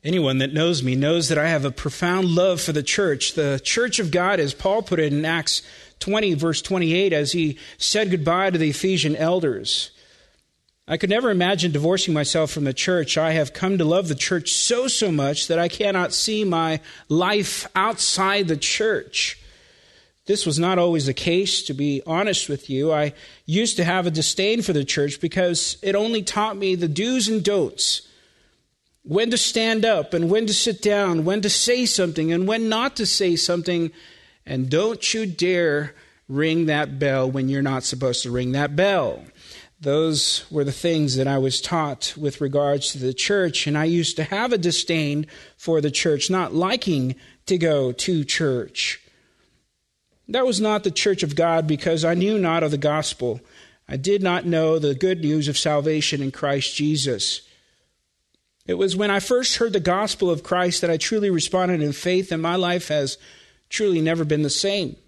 Anyone that knows me knows that I have a profound love for the church of God, as Paul put it in Acts 20, verse 28, as he said goodbye to the Ephesian elders. I could never imagine divorcing myself from the church. I have come to love the church so much that I cannot see my life outside the church. This was not always the case, to be honest with you. I used to have a disdain for the church because it only taught me the do's and don'ts. When to stand up and when to sit down, when to say something and when not to say something. And don't you dare ring that bell when you're not supposed to ring that bell. Those were the things that I was taught with regards to the church, and I used to have a disdain for the church, not liking to go to church. That was not the church of God because I knew not of the gospel. I did not know the good news of salvation in Christ Jesus. It was when I first heard the gospel of Christ that I truly responded in faith, and my life has truly never been the same.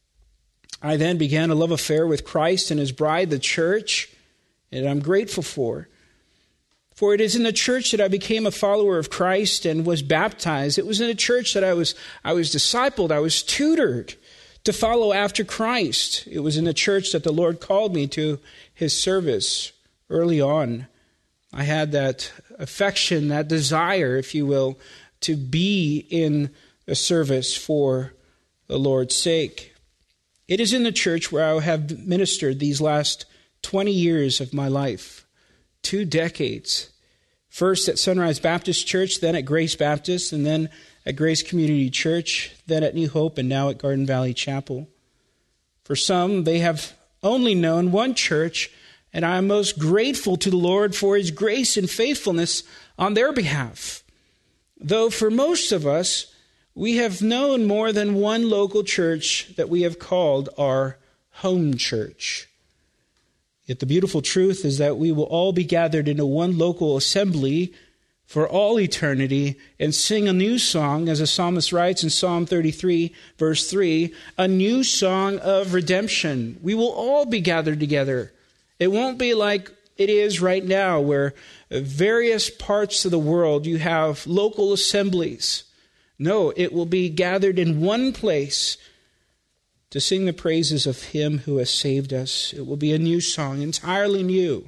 I then began a love affair with Christ and his bride, the church, and I'm grateful for. For it is in the church that I became a follower of Christ and was baptized. It was in the church that I was discipled, I was tutored to follow after Christ. It was in the church that the Lord called me to his service early on. I had that affection, that desire, if you will, to be in a service for the Lord's sake. It is in the church where I have ministered these last 20 years of my life, 2 decades. First at Sunrise Baptist Church, then at Grace Baptist, and then at Grace Community Church, then at New Hope, and now at Garden Valley Chapel. For some, they have only known one church, and I am most grateful to the Lord for his grace and faithfulness on their behalf. Though for most of us, we have known more than one local church that we have called our home church. Yet the beautiful truth is that we will all be gathered into one local assembly for all eternity and sing a new song, as the psalmist writes in Psalm 33, verse 3, a new song of redemption. We will all be gathered together. It won't be like it is right now, where various parts of the world you have local assemblies. No, it will be gathered in one place to sing the praises of him who has saved us. It will be a new song, entirely new.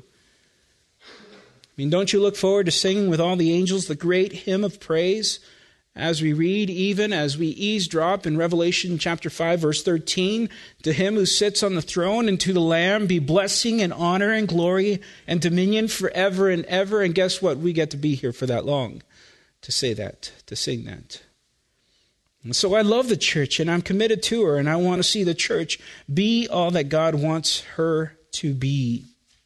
I mean, don't you look forward to singing with all the angels the great hymn of praise as we read, even as we eavesdrop in Revelation chapter 5, verse 13, to him who sits on the throne and to the Lamb be blessing and honor and glory and dominion forever and ever. And guess what? We get to be here for that long to say that, to sing that. And so I love the church, and I'm committed to her, and I want to see the church be all that God wants her to be.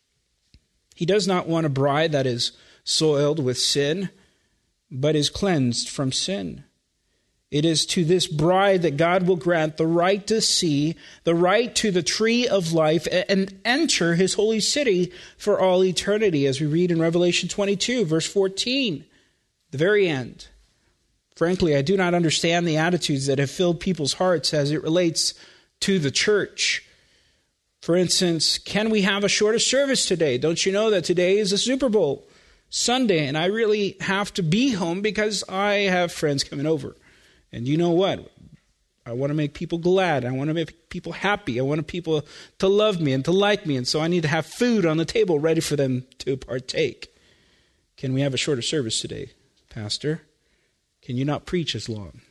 He does not want a bride that is soiled with sin, but is cleansed from sin. It is to this bride that God will grant the right to see, the right to the tree of life, and enter his holy city for all eternity, as we read in Revelation 22, verse 14, the very end. Frankly, I do not understand the attitudes that have filled people's hearts as it relates to the church. For instance, can we have a shorter service today? Don't you know that today is a Super Bowl Sunday, and I really have to be home because I have friends coming over. And you know what? I want to make people glad. I want to make people happy. I want people to love me and to like me. And so I need to have food on the table ready for them to partake. Can we have a shorter service today, Pastor? Can you not preach as long?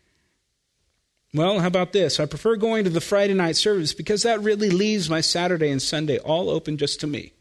Well, how about this? I prefer going to the Friday night service because that really leaves my Saturday and Sunday all open just to me.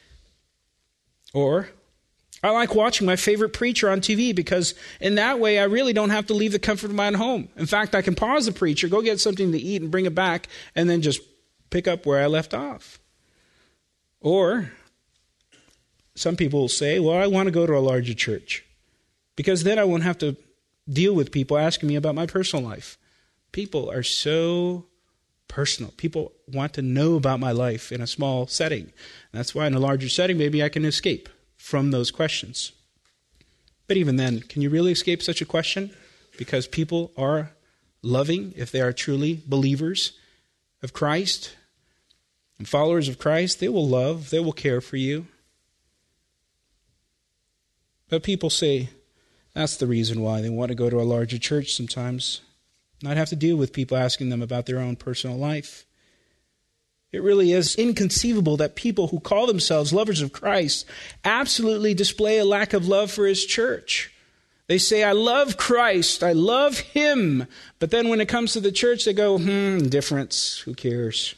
Or I like watching my favorite preacher on TV because in that way I really don't have to leave the comfort of my own home. In fact, I can pause the preacher, go get something to eat and bring it back, and then just pick up where I left off. Or some people will say, well, I want to go to a larger church because then I won't have to deal with people asking me about my personal life. People are so personal. People want to know about my life in a small setting. That's why in a larger setting, maybe I can escape from those questions. But even then, can you really escape such a question? Because people are loving, if they are truly believers of Christ and followers of Christ, they will love, they will care for you. But people say, That's the reason why they want to go to a larger church sometimes. Not have to deal with people asking them about their own personal life. It really is inconceivable that people who call themselves lovers of Christ absolutely display a lack of love for his church. They say, I love Christ, I love him. But then when it comes to the church, they go, indifference, who cares?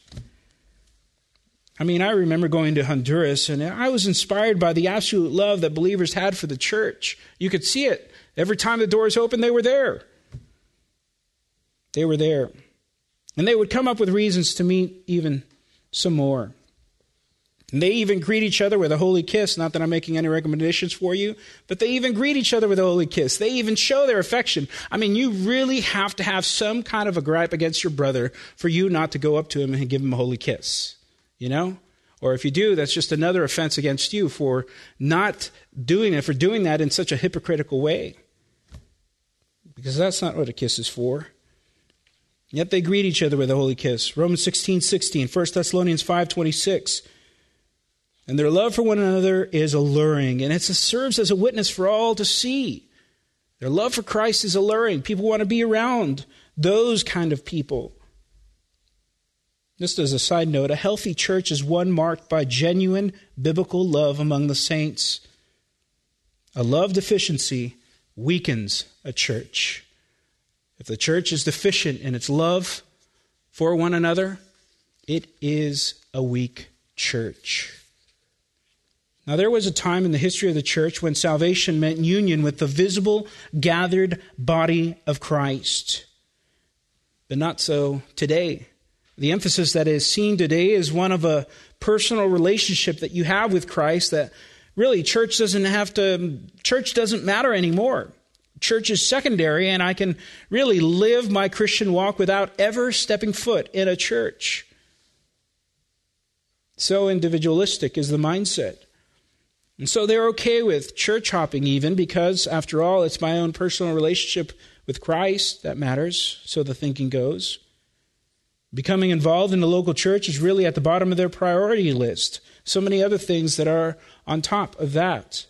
I remember going to Honduras, and I was inspired by the absolute love that believers had for the church. You could see it. Every time the doors opened, they were there. They were there. And they would come up with reasons to meet even some more. And they even greet each other with a holy kiss. Not that I'm making any recommendations for you, but they even greet each other with a holy kiss. They even show their affection. You really have to have some kind of a gripe against your brother for you not to go up to him and give him a holy kiss. Or if you do, that's just another offense against you for not doing it, for doing that in such a hypocritical way. Because that's not what a kiss is for. Yet they greet each other with a holy kiss. Romans 16:16, 1 Thessalonians 5:26. And their love for one another is alluring, and it serves as a witness for all to see. Their love for Christ is alluring. People want to be around those kind of people. Just as a side note, a healthy church is one marked by genuine biblical love among the saints. A love deficiency weakens a church. If the church is deficient in its love for one another, it is a weak church. Now, there was a time in the history of the church when salvation meant union with the visible, gathered body of Christ. But not so today. The emphasis that is seen today is one of a personal relationship that you have with Christ, that really church doesn't matter anymore. Church is secondary, and I can really live my Christian walk without ever stepping foot in a church. So individualistic is the mindset. And so they're okay with church hopping even, because after all, it's my own personal relationship with Christ that matters, so the thinking goes. Becoming involved in the local church is really at the bottom of their priority list. So many other things that are on top of that.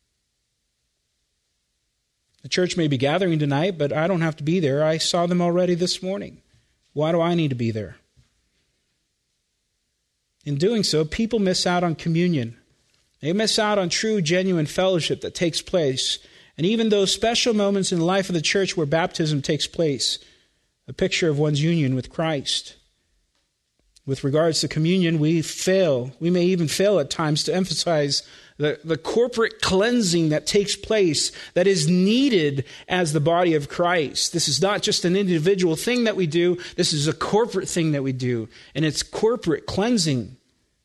The church may be gathering tonight, but I don't have to be there. I saw them already this morning. Why do I need to be there? In doing so, people miss out on communion. They miss out on true, genuine fellowship that takes place. And even those special moments in the life of the church where baptism takes place, a picture of one's union with Christ. With regards to communion, we fail. We may even fail at times to emphasize the corporate cleansing that takes place, that is needed as the body of Christ. This is not just an individual thing that we do. This is a corporate thing that we do. And it's corporate cleansing.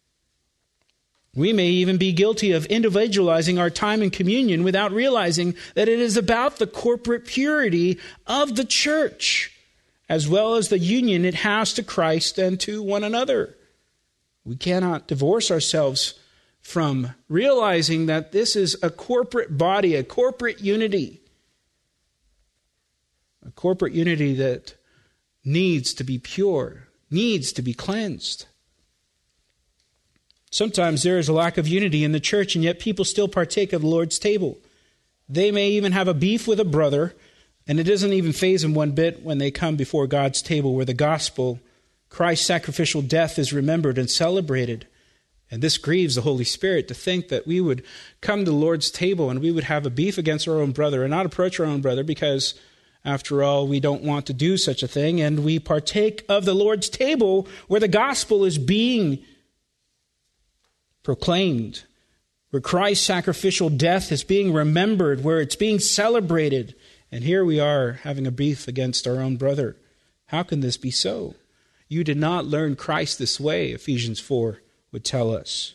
We may even be guilty of individualizing our time in communion without realizing that it is about the corporate purity of the church, as well as the union it has to Christ and to one another. We cannot divorce ourselves from realizing that this is a corporate body, a corporate unity. A corporate unity that needs to be pure, needs to be cleansed. Sometimes there is a lack of unity in the church, and yet people still partake of the Lord's table. They may even have a beef with a brother, and it doesn't even faze them one bit when they come before God's table where the gospel, Christ's sacrificial death, is remembered and celebrated. And this grieves the Holy Spirit to think that we would come to the Lord's table and we would have a beef against our own brother and not approach our own brother because, after all, we don't want to do such a thing. And we partake of the Lord's table where the gospel is being proclaimed, where Christ's sacrificial death is being remembered, where it's being celebrated. And here we are having a beef against our own brother. How can this be so? You did not learn Christ this way, Ephesians 4 would tell us.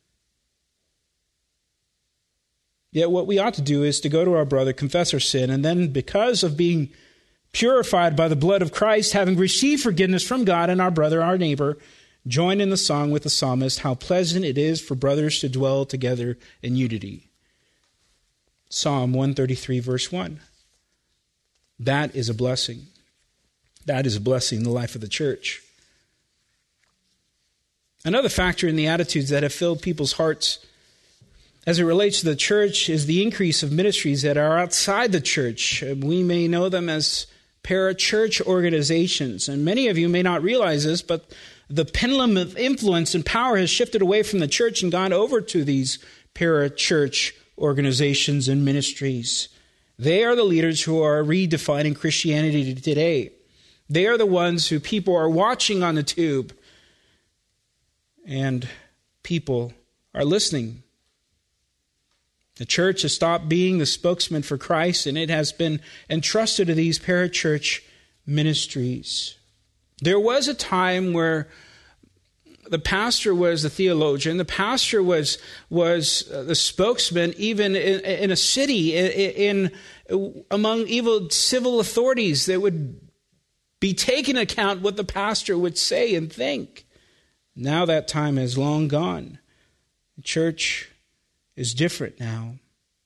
Yet what we ought to do is to go to our brother, confess our sin, and then because of being purified by the blood of Christ, having received forgiveness from God and our brother, our neighbor, join in the song with the psalmist, how pleasant it is for brothers to dwell together in unity. Psalm 133, verse 1. That is a blessing. That is a blessing in the life of the church. Another factor in the attitudes that have filled people's hearts as it relates to the church is the increase of ministries that are outside the church. We may know them as parachurch organizations. And many of you may not realize this, but the pendulum of influence and power has shifted away from the church and gone over to these parachurch organizations and ministries. They are the leaders who are redefining Christianity today. They are the ones who people are watching on the tube, and people are listening. The church has stopped being the spokesman for Christ, and it has been entrusted to these parachurch ministries. There was a time where the pastor was the theologian. The pastor was the spokesman, even in a city, among evil civil authorities that would be taking account what the pastor would say and think. Now that time is long gone. The church is different now.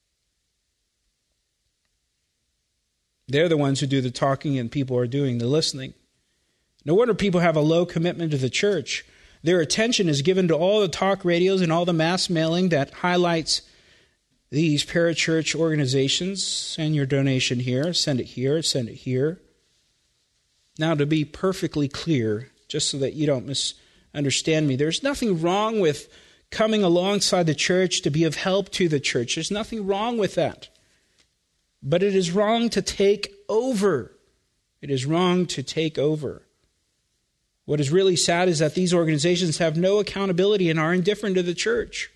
They're the ones who do the talking and people are doing the listening. No wonder people have a low commitment to the church. Their attention is given to all the talk radios and all the mass mailing that highlights these parachurch organizations. Send your donation here, send it here, send it here. Now, to be perfectly clear, just so that you don't misunderstand me, there's nothing wrong with coming alongside the church to be of help to the church. There's nothing wrong with that. But it is wrong to take over. It is wrong to take over. What is really sad is that these organizations have no accountability and are indifferent to the church.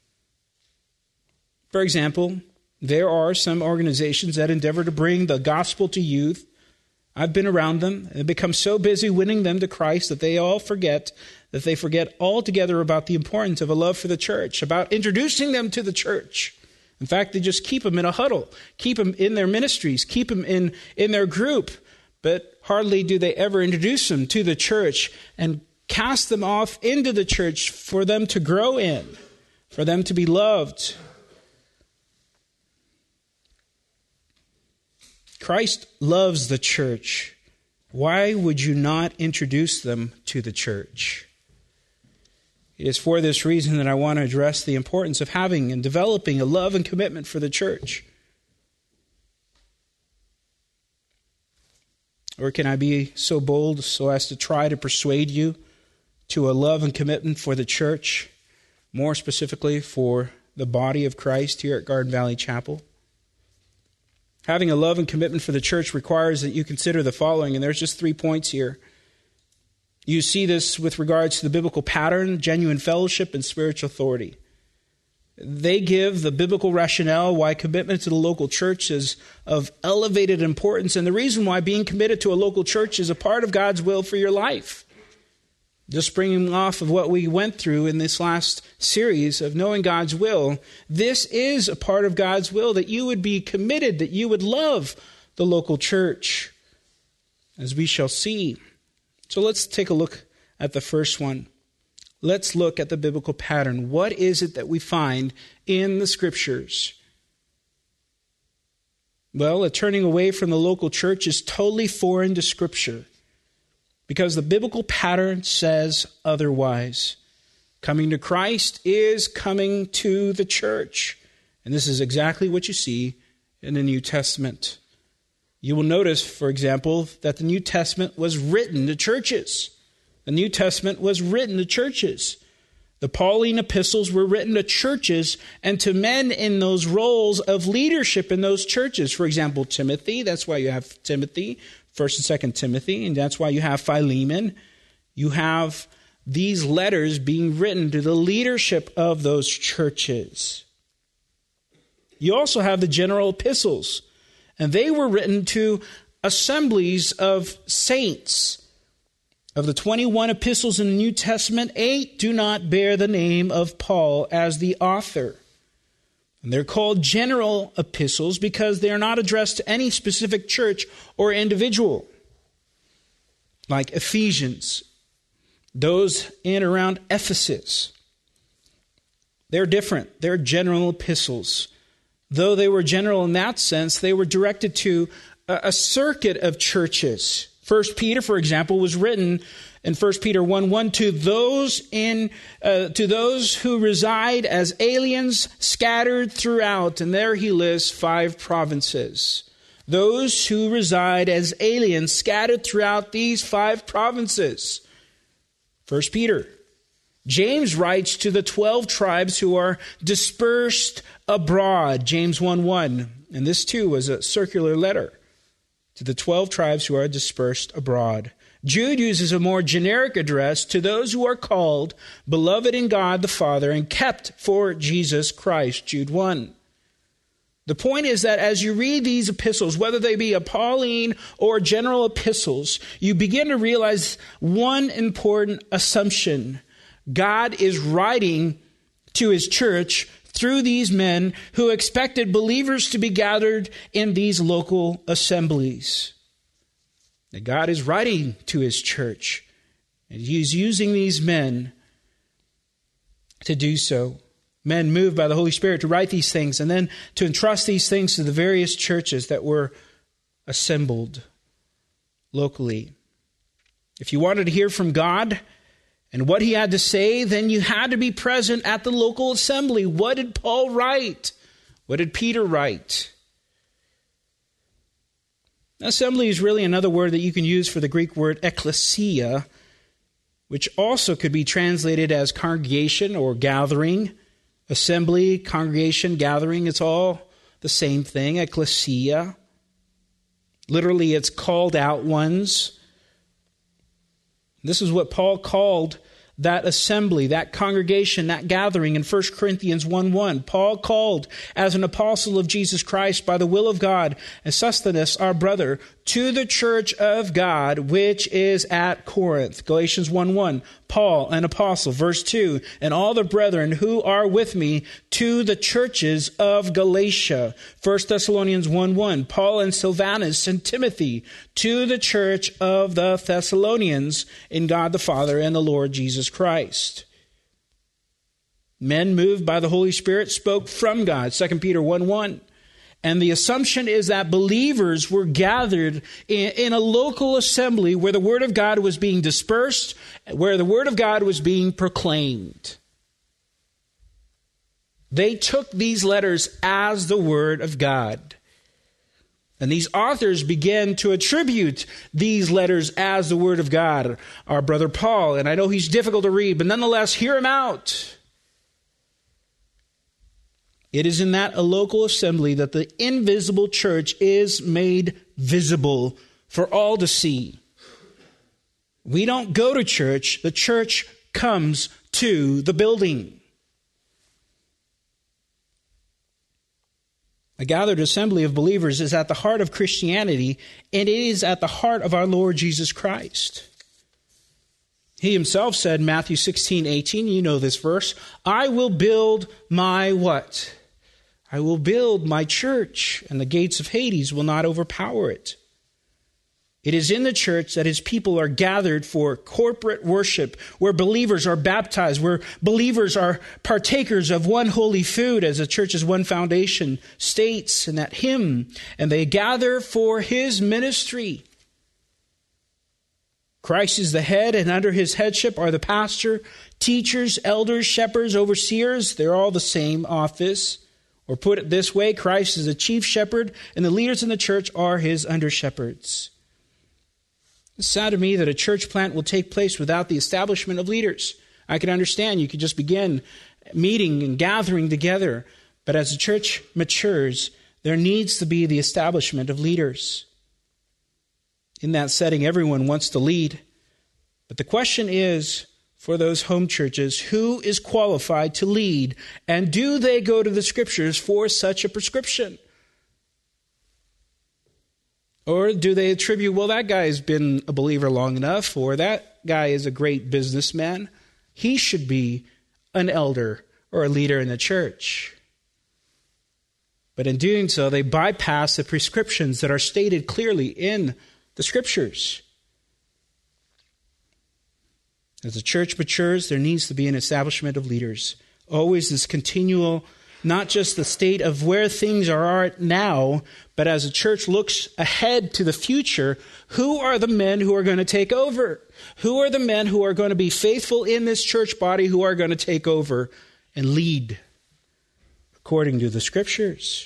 For example, there are some organizations that endeavor to bring the gospel to youth. I've been around them and become so busy winning them to Christ that they forget altogether about the importance of a love for the church, about introducing them to the church. In fact, they just keep them in a huddle, keep them in their ministries, keep them in their group, but hardly do they ever introduce them to the church and cast them off into the church for them to grow in, for them to be loved. Christ loves the church. Why would you not introduce them to the church? It is for this reason that I want to address the importance of having and developing a love and commitment for the church. Or can I be so bold so as to try to persuade you to a love and commitment for the church, more specifically for the body of Christ here at Garden Valley Chapel? Having a love and commitment for the church requires that you consider the following, and there's just 3 points here. You see this with regards to the biblical pattern, genuine fellowship, and spiritual authority. They give the biblical rationale why commitment to the local church is of elevated importance, and the reason why being committed to a local church is a part of God's will for your life. Just springing off of what we went through in this last series of knowing God's will, this is a part of God's will, that you would be committed, that you would love the local church, as we shall see. So let's take a look at the first one. Let's look at the biblical pattern. What is it that we find in the Scriptures? Well, a turning away from the local church is totally foreign to Scripture, because the biblical pattern says otherwise. Coming to Christ is coming to the church. And this is exactly what you see in the New Testament. You will notice, for example, that the New Testament was written to churches. The New Testament was written to churches. The Pauline epistles were written to churches and to men in those roles of leadership in those churches. For example, Timothy, that's why you have Timothy, 1st and 2nd Timothy, and that's why you have Philemon. You have these letters being written to the leadership of those churches. You also have the general epistles, and they were written to assemblies of saints. Of the 21 epistles in the New Testament, 8 do not bear the name of Paul as the author. And they're called general epistles because they are not addressed to any specific church or individual. Like Ephesians, those in around Ephesus. They're different. They're general epistles. Though they were general in that sense, they were directed to a circuit of churches. 1 Peter, for example, was written in 1 Peter 1:1, to those who reside as aliens scattered throughout, and there he lists 5 provinces. Those who reside as aliens scattered throughout these 5 provinces. 1 Peter. James writes to the 12 tribes who are dispersed abroad. James 1:1. And this too was a circular letter to the 12 tribes who are dispersed abroad. Jude uses a more generic address to those who are called, beloved in God the Father, and kept for Jesus Christ. Jude 1. The point is that as you read these epistles, whether they be a Pauline or general epistles, you begin to realize one important assumption. God is writing to his church through these men who expected believers to be gathered in these local assemblies. That God is writing to his church, and he's using these men to do so. Men moved by the Holy Spirit to write these things and then to entrust these things to the various churches that were assembled locally. If you wanted to hear from God and what he had to say, then you had to be present at the local assembly. What did Paul write? What did Peter write? Assembly is really another word that you can use for the Greek word ekklesia, which also could be translated as congregation or gathering. Assembly, congregation, gathering, it's all the same thing, ekklesia. Literally, it's called out ones. This is what Paul called that assembly, that congregation, that gathering in 1 Corinthians 1:1. Paul called as an apostle of Jesus Christ by the will of God, and Sosthenes, our brother, to the church of God, which is at Corinth. Galatians 1:1. Paul, an apostle. Verse 2, and all the brethren who are with me to the churches of Galatia. 1 Thessalonians 1:1. Paul and Silvanus and Timothy to the church of the Thessalonians in God the Father and the Lord Jesus Christ. Men moved by the Holy Spirit spoke from God. 2 Peter 1:1. And the assumption is that believers were gathered in a local assembly where the Word of God was being dispersed, where the Word of God was being proclaimed. They took these letters as the Word of God. And these authors began to attribute these letters as the Word of God. Our brother Paul, and I know he's difficult to read, but nonetheless, hear him out. It is in that a local assembly that the invisible church is made visible for all to see. We don't go to church. The church comes to the building. A gathered assembly of believers is at the heart of Christianity, and it is at the heart of our Lord Jesus Christ. He himself said in Matthew 16:18, you know this verse, I will build my what? I will build my church, and the gates of Hades will not overpower it. It is in the church that his people are gathered for corporate worship, where believers are baptized, where believers are partakers of one holy food, as the church's one foundation states in that hymn, and they gather for his ministry. Christ is the head, and under his headship are the pastor, teachers, elders, shepherds, overseers. They're all the same office. Or put it this way, Christ is the chief shepherd, and the leaders in the church are his under-shepherds. It's sad to me that a church plant will take place without the establishment of leaders. I can understand you could just begin meeting and gathering together, but as the church matures, there needs to be the establishment of leaders. In that setting, everyone wants to lead. But the question is, for those home churches, who is qualified to lead? And do they go to the Scriptures for such a prescription? Or do they attribute, well, that guy has been a believer long enough, or that guy is a great businessman. He should be an elder or a leader in the church. But in doing so, they bypass the prescriptions that are stated clearly in the Scriptures. As the church matures, there needs to be an establishment of leaders. Always this continual not just the state of where things are at now, but as a church looks ahead to the future, who are the men who are going to take over? Who are the men who are going to be faithful in this church body, who are going to take over and lead according to the Scriptures?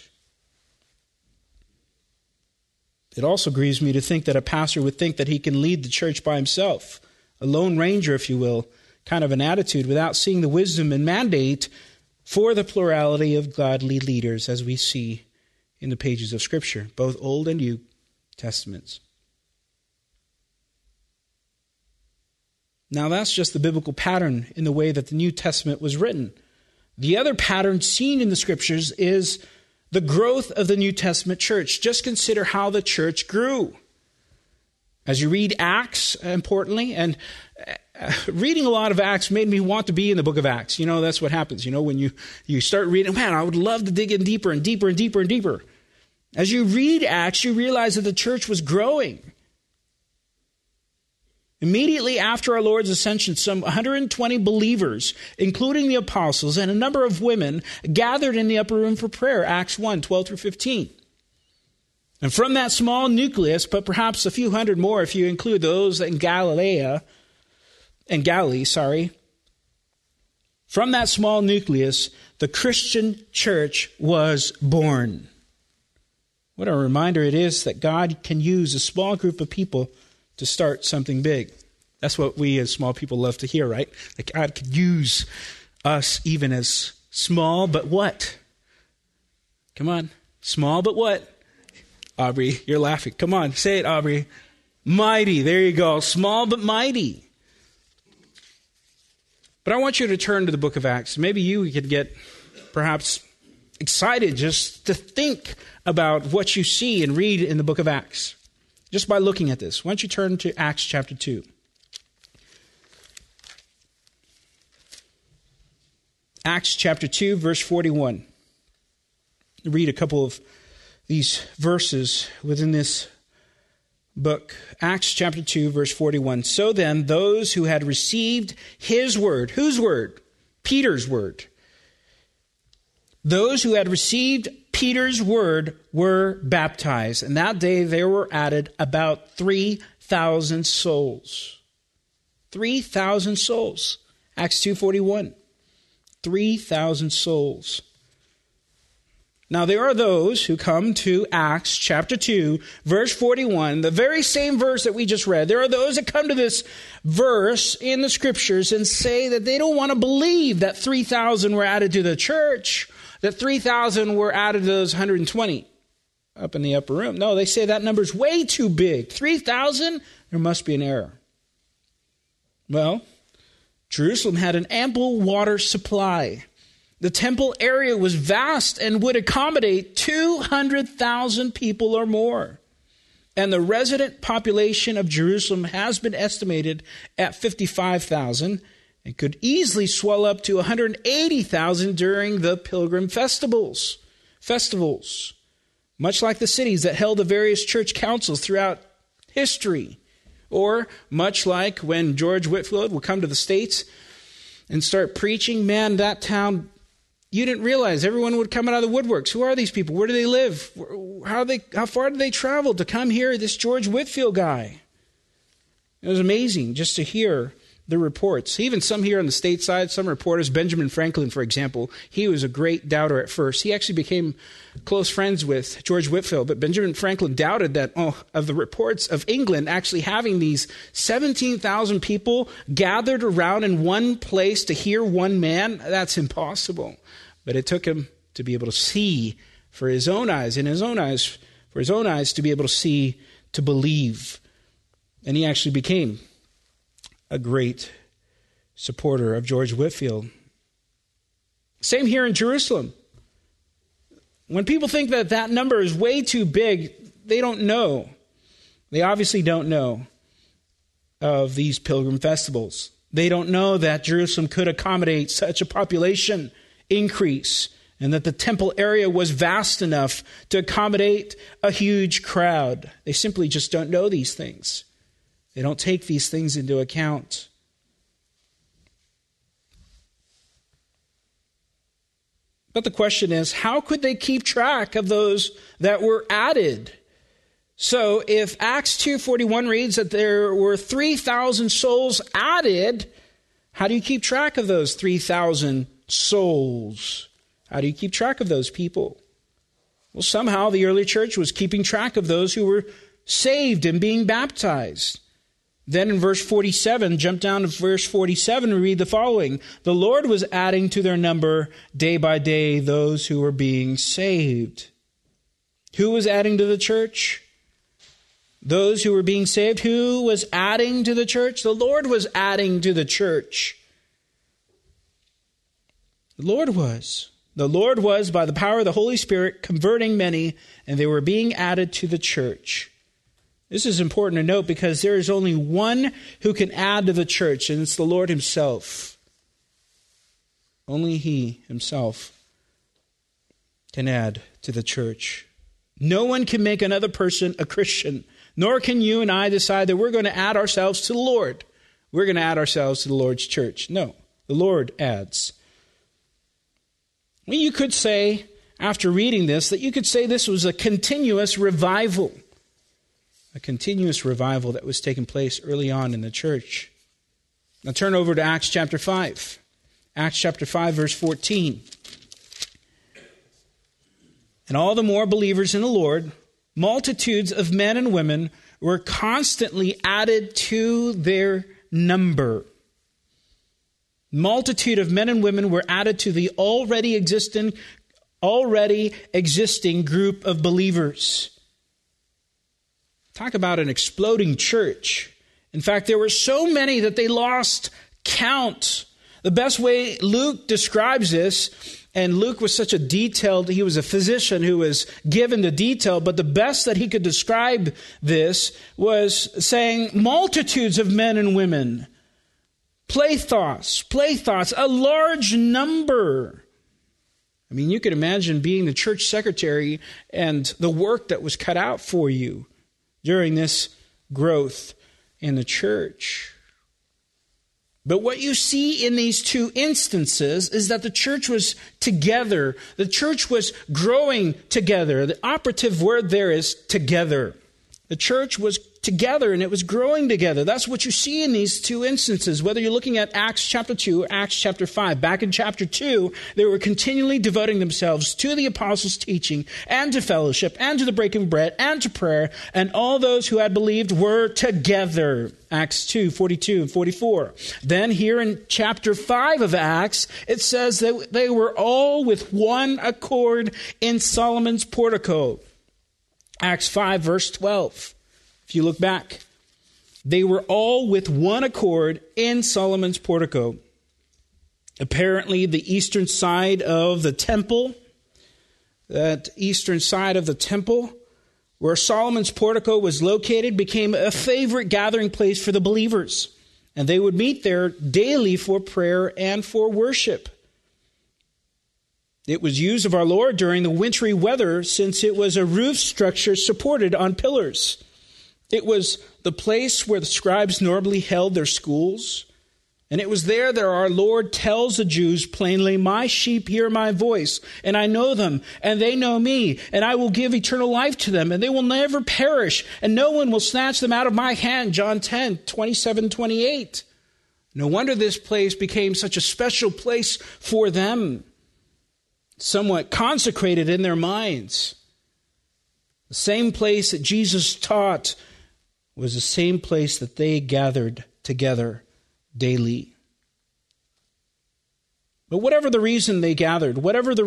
It also grieves me to think that a pastor would think that he can lead the church by himself, a lone ranger, if you will, kind of an attitude, without seeing the wisdom and mandate for the plurality of godly leaders, as we see in the pages of Scripture, both Old and New Testaments. Now, that's just the biblical pattern in the way that the New Testament was written. The other pattern seen in the Scriptures is the growth of the New Testament church. Just consider how the church grew. As you read Acts, importantly, and reading a lot of Acts made me want to be in the book of Acts. You know, that's what happens. You know, when you start reading, man, I would love to dig in deeper and deeper and deeper and deeper. As you read Acts, you realize that the church was growing. Immediately after our Lord's ascension, some 120 believers, including the apostles and a number of women, gathered in the upper room for prayer, Acts 1, 12 through 15. And from that small nucleus, but perhaps a few hundred more if you include those in Galilee, from that small nucleus, the Christian church was born. What a reminder it is that God can use a small group of people to start something big. That's what we as small people love to hear, right? That God could use us even as small, but what? Come on. Small, but what? Aubrey, you're laughing. Come on, say it, Aubrey. Mighty. There you go. Small, but mighty. But I want you to turn to the book of Acts. Maybe you could get perhaps excited just to think about what you see and read in the book of Acts. Just by looking at this. Why don't you turn to Acts chapter 2. Acts chapter 2, verse 41. Read a couple of these verses within this book. Acts chapter 2, verse 41. So then, those who had received his word. Whose word? Peter's word. Those who had received Peter's word were baptized. And that day there were added about 3,000 souls. 3,000 souls. Acts 2:41. 3,000 souls. Now there are those who come to Acts chapter 2, verse 41, the very same verse that we just read. There are those that come to this verse in the Scriptures and say that they don't want to believe that 3,000 were added to the church, that 3,000 were added to those 120 up in the upper room. No, they say that number's way too big. 3,000? There must be an error. Well, Jerusalem had an ample water supply. The temple area was vast and would accommodate 200,000 people or more. And the resident population of Jerusalem has been estimated at 55,000 and could easily swell up to 180,000 during the pilgrim festivals. Much like the cities that held the various church councils throughout history. Or much like when George Whitefield would come to the States and start preaching, man, that town, you didn't realize everyone would come out of the woodworks. Who are these people? Where do they live? How far did they travel to come here? This George Whitefield guy. It was amazing just to hear the reports. Even some here on the stateside, some reporters, Benjamin Franklin, for example, he was a great doubter at first. He actually became close friends with George Whitefield, but Benjamin Franklin doubted that of the reports of England actually having these 17,000 people gathered around in one place to hear one man. That's impossible. But it took him to be able to see for his own eyes, for his own eyes to be able to see, to believe. And he actually became a great supporter of George Whitefield. Same here in Jerusalem. When people think that that number is way too big, they don't know. They obviously don't know of these pilgrim festivals. They don't know that Jerusalem could accommodate such a population increase and that the temple area was vast enough to accommodate a huge crowd. They simply just don't know these things. They don't take these things into account. But the question is, how could they keep track of those that were added? So if Acts 2:41 reads that there were 3,000 souls added, how do you keep track of those 3,000 souls? How do you keep track of those people? Well, somehow the early church was keeping track of those who were saved and being baptized. Then in verse 47, jump down to verse 47 and read the following. The Lord was adding to their number day by day those who were being saved. Who was adding to the church? Those who were being saved. Who was adding to the church? The Lord was adding to the church. The Lord was. The Lord was, by the power of the Holy Spirit, converting many, and they were being added to the church. This is important to note because there is only one who can add to the church, and it's the Lord himself. Only he himself can add to the church. No one can make another person a Christian, nor can you and I decide that we're going to add ourselves to the Lord. We're going to add ourselves to the Lord's church. No, the Lord adds. Well, you could say, after reading this, that you could say this was a continuous revival. A continuous revival that was taking place early on in the church. Now turn over to Acts chapter 5. Acts chapter 5, verse 14. And all the more believers in the Lord, multitudes of men and women were constantly added to their number. Multitude of men and women were added to the already existing group of believers. Talk about an exploding church. In fact, there were so many that they lost count. The best way Luke describes this, and Luke was such a he was a physician who was given the detail, but the best that he could describe this was saying multitudes of men and women. Playthos, a large number. I mean, you can imagine being the church secretary and the work that was cut out for you during this growth in the church. But what you see in these two instances is that the church was together. The church was growing together. The operative word there is together. The church was together and it was growing together. That's what you see in these two instances, whether you're looking at Acts chapter 2 or Acts chapter 5. Back in chapter 2, they were continually devoting themselves to the apostles' teaching and to fellowship and to the breaking of bread and to prayer, and all those who had believed were together. Acts 2, 42 and 44. Then here in chapter 5 of Acts, it says that they were all with one accord in Solomon's portico. Acts 5, verse 12. If you look back, they were all with one accord in Solomon's portico. Apparently, the eastern side of the temple, where Solomon's portico was located, became a favorite gathering place for the believers. And they would meet there daily for prayer and for worship. It was used of our Lord during the wintry weather, since it was a roof structure supported on pillars. It was the place where the scribes normally held their schools. And it was there that our Lord tells the Jews plainly, "My sheep hear my voice, and I know them, and they know me, and I will give eternal life to them, and they will never perish, and no one will snatch them out of my hand." John 10, 27, 28. No wonder this place became such a special place for them, somewhat consecrated in their minds. The same place that Jesus taught was the same place that they gathered together daily. But whatever the reason they gathered,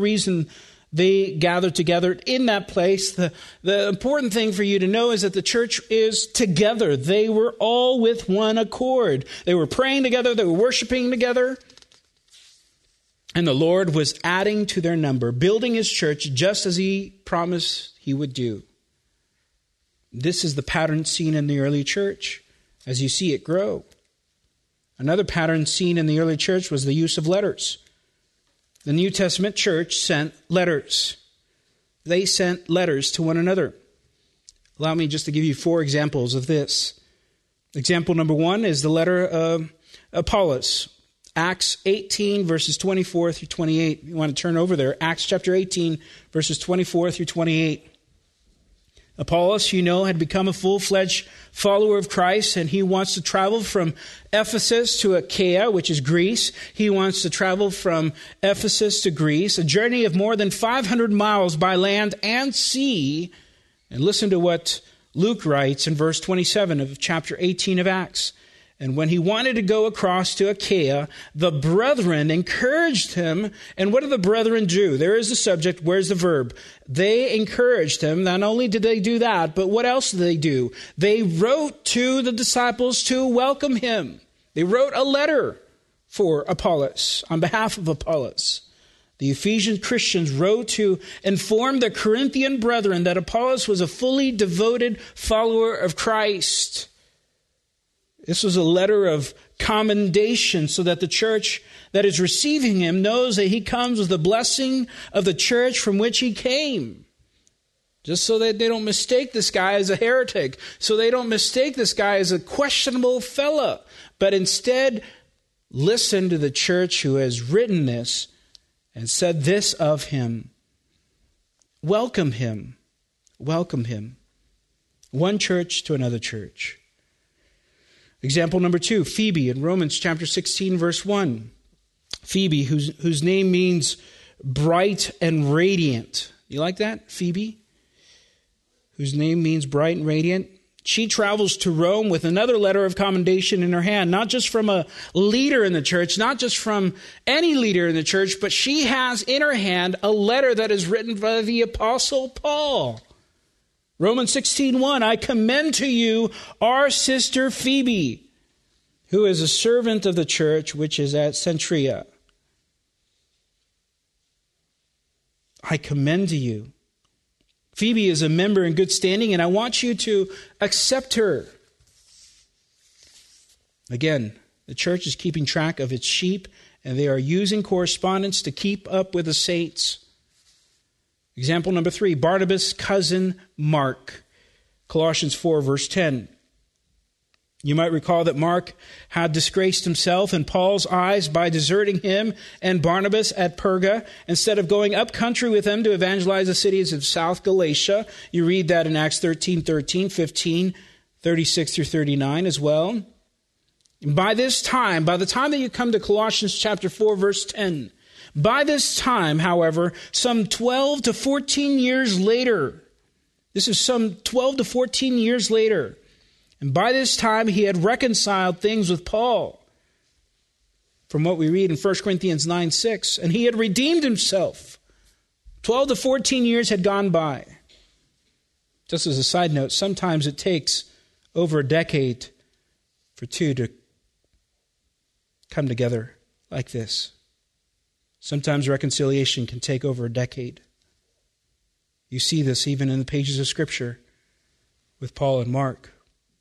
together in that place, the important thing for you to know is that the church is together. They were all with one accord. They were praying together. They were worshiping together. And the Lord was adding to their number, building his church just as he promised he would do. This is the pattern seen in the early church as you see it grow. Another pattern seen in the early church was the use of letters. The New Testament church sent letters. They sent letters to one another. Allow me just to give you 4 examples of this. Example number 1 is the letter of Apollos. Acts 18, verses 24 through 28. You want to turn over there. Acts chapter 18, verses 24 through 28. Apollos, you know, had become a full-fledged follower of Christ, and he wants to travel from Ephesus to Achaia, which is Greece. He wants to travel from Ephesus to Greece, a journey of more than 500 miles by land and sea. And listen to what Luke writes in verse 27 of chapter 18 of Acts. And when he wanted to go across to Achaia, the brethren encouraged him. And what did the brethren do? There is the subject. Where's the verb? They encouraged him. Not only did they do that, but what else did they do? They wrote to the disciples to welcome him. They wrote a letter for Apollos, on behalf of Apollos. The Ephesian Christians wrote to inform the Corinthian brethren that Apollos was a fully devoted follower of Christ. This was a letter of commendation so that the church that is receiving him knows that he comes with the blessing of the church from which he came. Just so that they don't mistake this guy as a heretic, so they don't mistake this guy as a questionable fella, but instead listen to the church who has written this and said this of him. Welcome him. Welcome him. One church to another church. Example number 2, Phoebe in Romans chapter 16, verse 1. Phoebe, whose name means bright and radiant. You like that? Phoebe, whose name means bright and radiant. She travels to Rome with another letter of commendation in her hand, not just from a leader in the church, not just from any leader in the church, but she has in her hand a letter that is written by the Apostle Paul. Romans 16:1, I commend to you our sister Phoebe, who is a servant of the church which is at Cenchrea. I commend to you. Phoebe is a member in good standing, and I want you to accept her. Again, the church is keeping track of its sheep, and they are using correspondence to keep up with the saints. Example number 3, Barnabas' cousin Mark. Colossians 4, verse 10. You might recall that Mark had disgraced himself in Paul's eyes by deserting him and Barnabas at Perga. Instead of going up country with them to evangelize the cities of South Galatia. You read that in Acts 13, 15, 36 through 39 as well. And by the time that you come to Colossians chapter 4, verse 10, by this time, however, some 12 to 14 years later, this is some 12 to 14 years later, and by this time he had reconciled things with Paul, from what we read in 1 Corinthians 9:6, and he had redeemed himself. 12 to 14 years had gone by. Just as a side note, sometimes it takes over a decade for two to come together like this. Sometimes reconciliation can take over a decade. You see this even in the pages of Scripture with Paul and Mark.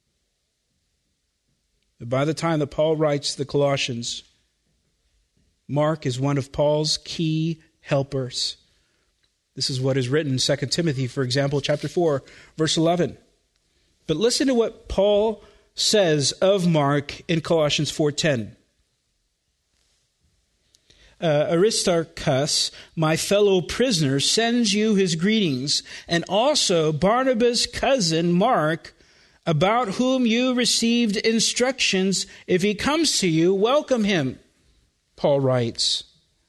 But by the time that Paul writes the Colossians, Mark is one of Paul's key helpers. This is what is written in 2 Timothy, for example, chapter 4, verse 11. But listen to what Paul says of Mark in Colossians 4:10. Aristarchus, my fellow prisoner, sends you his greetings, and also Barnabas' cousin Mark, about whom you received instructions. If he comes to you, welcome him, Paul writes.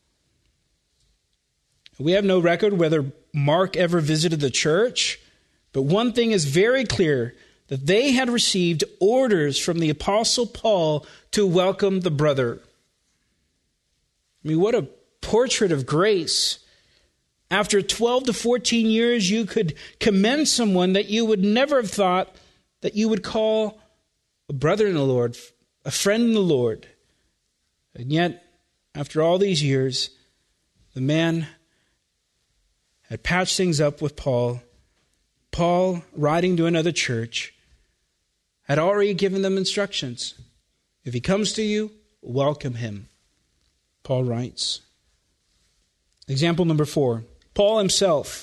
We have no record whether Mark ever visited the church, but one thing is very clear, that they had received orders from the Apostle Paul to welcome the brother. I mean, what a portrait of grace. After 12 to 14 years, you could commend someone that you would never have thought that you would call a brother in the Lord, a friend in the Lord. And yet, after all these years, the man had patched things up with Paul. Paul, writing to another church, had already given them instructions. If he comes to you, welcome him, Paul writes. Example number 4, Paul himself.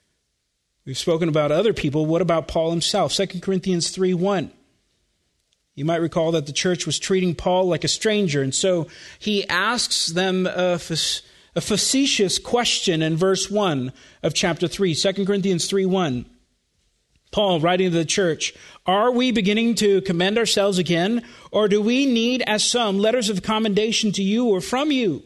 We've spoken about other people. What about Paul himself? 2 Corinthians 3:1. You might recall that the church was treating Paul like a stranger, and so he asks them a facetious question in verse 1 of chapter 3, 2 Corinthians 3:1. Paul, writing to the church, "Are we beginning to commend ourselves again, or do we need, as some, letters of commendation to you or from you?"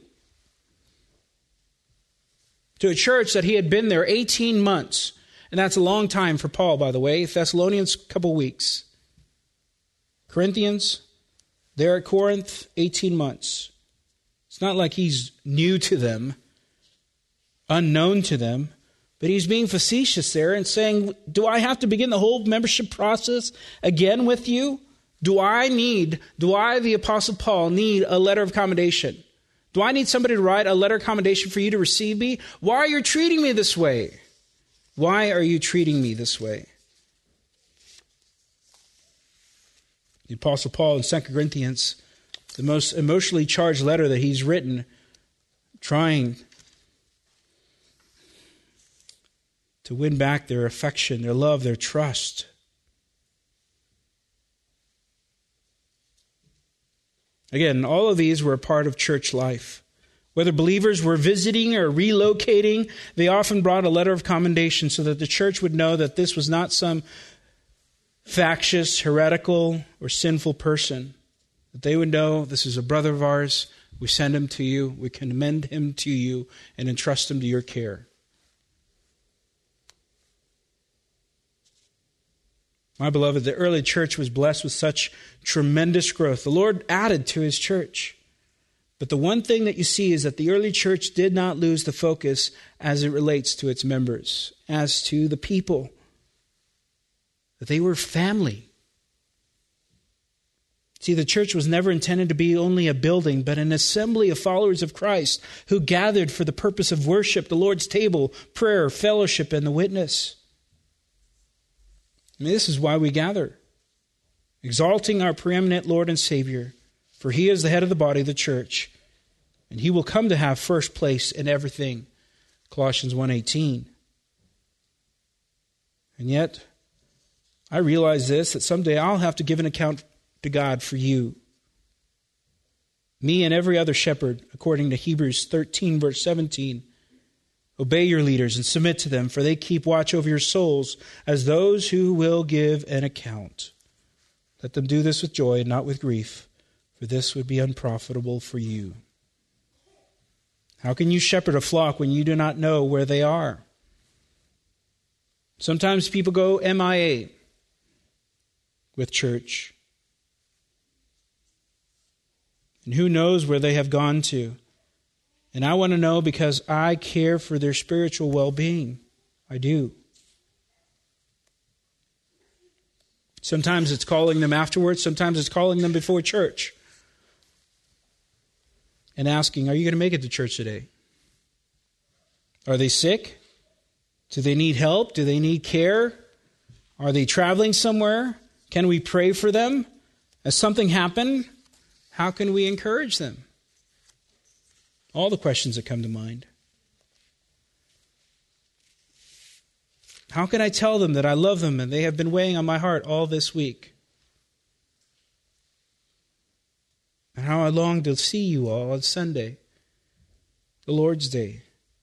To a church that he had been there 18 months. And that's a long time for Paul, by the way. Thessalonians, a couple weeks. Corinthians, there at Corinth, 18 months. It's not like he's new to them, unknown to them. But he's being facetious there and saying, do I have to begin the whole membership process again with you? Do I, the Apostle Paul, need a letter of commendation? Do I need somebody to write a letter of commendation for you to receive me? Why are you treating me this way? Why are you treating me this way? The Apostle Paul in 2 Corinthians, the most emotionally charged letter that he's written, trying to win back their affection, their love, their trust. Again, all of these were a part of church life. Whether believers were visiting or relocating, they often brought a letter of commendation so that the church would know that this was not some factious, heretical, or sinful person. That they would know this is a brother of ours. We send him to you. We commend him to you and entrust him to your care. My beloved, the early church was blessed with such tremendous growth. The Lord added to his church. But the one thing that you see is that the early church did not lose the focus as it relates to its members, as to the people. That they were family. See, the church was never intended to be only a building, but an assembly of followers of Christ who gathered for the purpose of worship, the Lord's table, prayer, fellowship, and the witness. This is why we gather, exalting our preeminent Lord and Savior, for he is the head of the body, the church, and he will come to have first place in everything. Colossians 1:18. And yet, I realize this, that someday I'll have to give an account to God for you. Me and every other shepherd, according to Hebrews 13, verse 17. Obey your leaders and submit to them, for they keep watch over your souls as those who will give an account. Let them do this with joy and not with grief, for this would be unprofitable for you. How can you shepherd a flock when you do not know where they are? Sometimes people go MIA with church. And who knows where they have gone to? And I want to know because I care for their spiritual well-being. I do. Sometimes it's calling them afterwards. Sometimes it's calling them before church. And asking, are you going to make it to church today? Are they sick? Do they need help? Do they need care? Are they traveling somewhere? Can we pray for them? Has something happened? How can we encourage them? All the questions that come to mind. How can I tell them that I love them and they have been weighing on my heart all this week? And how I long to see you all on Sunday, the Lord's Day.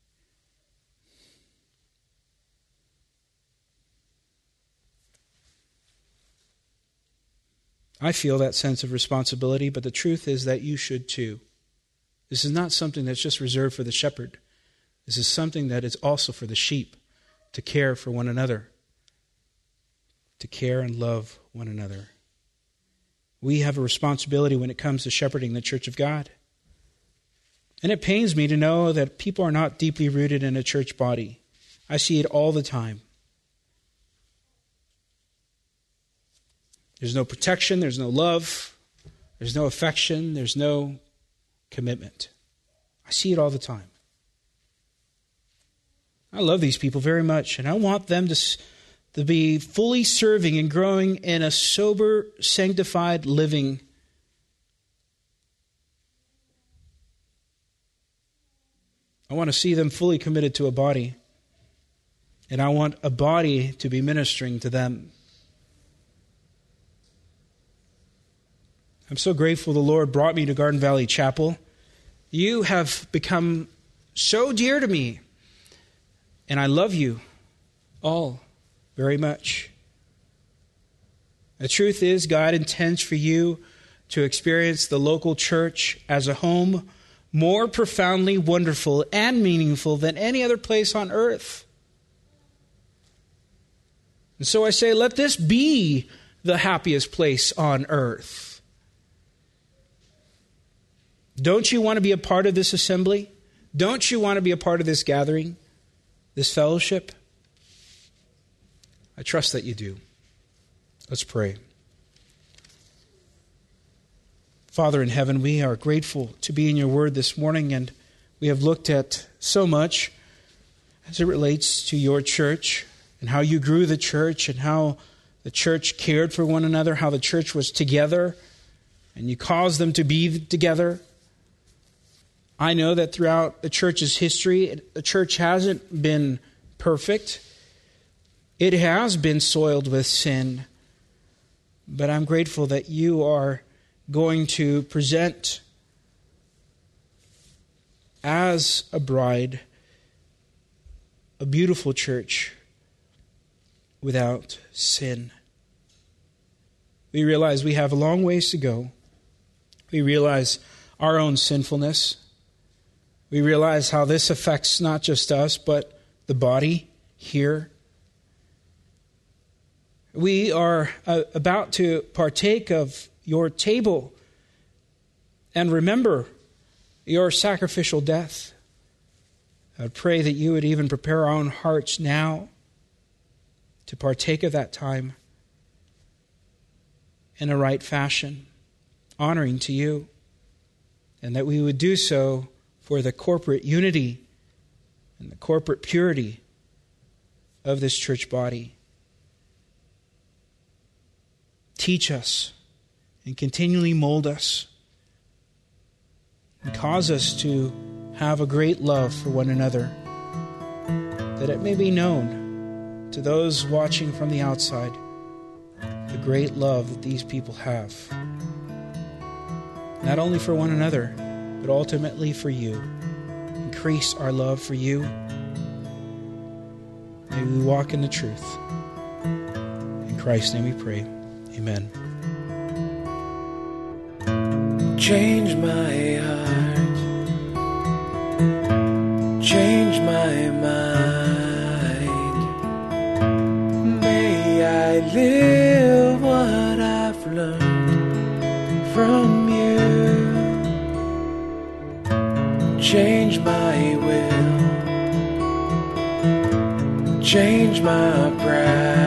I feel that sense of responsibility, but the truth is that you should too. This is not something that's just reserved for the shepherd. This is something that is also for the sheep, to care for one another, to care and love one another. We have a responsibility when it comes to shepherding the church of God. And it pains me to know that people are not deeply rooted in a church body. I see it all the time. There's no protection, there's no love, there's no affection, there's no commitment. I see it all the time. I love these people very much, and I want them to be fully serving and growing in a sober, sanctified living. I want to see them fully committed to a body, and I want a body to be ministering to them. I'm so grateful the Lord brought me to Garden Valley Chapel. You have become so dear to me, and I love you all very much. The truth is, God intends for you to experience the local church as a home more profoundly wonderful and meaningful than any other place on earth. And so I say, let this be the happiest place on earth. Don't you want to be a part of this assembly? Don't you want to be a part of this gathering, this fellowship? I trust that you do. Let's pray. Father in heaven, we are grateful to be in your word this morning, and we have looked at so much as it relates to your church and how you grew the church and how the church cared for one another, how the church was together and you caused them to be together. I know that throughout the church's history, the church hasn't been perfect. It has been soiled with sin. But I'm grateful that you are going to present as a bride a beautiful church without sin. We realize we have a long ways to go. We realize our own sinfulness. We realize how this affects not just us, but the body here. We are about to partake of your table and remember your sacrificial death. I pray that you would even prepare our own hearts now to partake of that time in a right fashion, honoring to you, and that we would do so for the corporate unity and the corporate purity of this church body. Teach us and continually mold us and cause us to have a great love for one another, that it may be known to those watching from the outside the great love that these people have, not only for one another, but ultimately for you. Increase our love for you. May we walk in the truth. In Christ's name we pray. Amen. Change my heart, change my mind. May I live what I've learned from you. Change my will, change my pride.